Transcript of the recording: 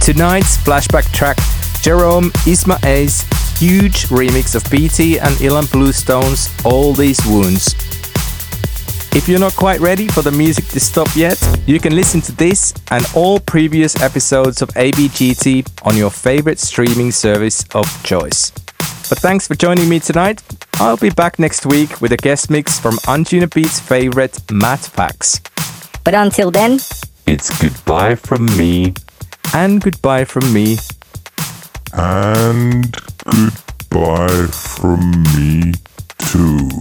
tonight's flashback track, Jerome Isma-Ae's huge remix of BT and Ilan Bluestone's All These Wounds. If you're not quite ready for the music to stop yet, you can listen to this and all previous episodes of ABGT on your favorite streaming service of choice. But thanks for joining me tonight. I'll be back next week with a guest mix from Anjunabeats' favorite Matt Pax. But until then, it's goodbye from me. And goodbye from me. And goodbye from me too.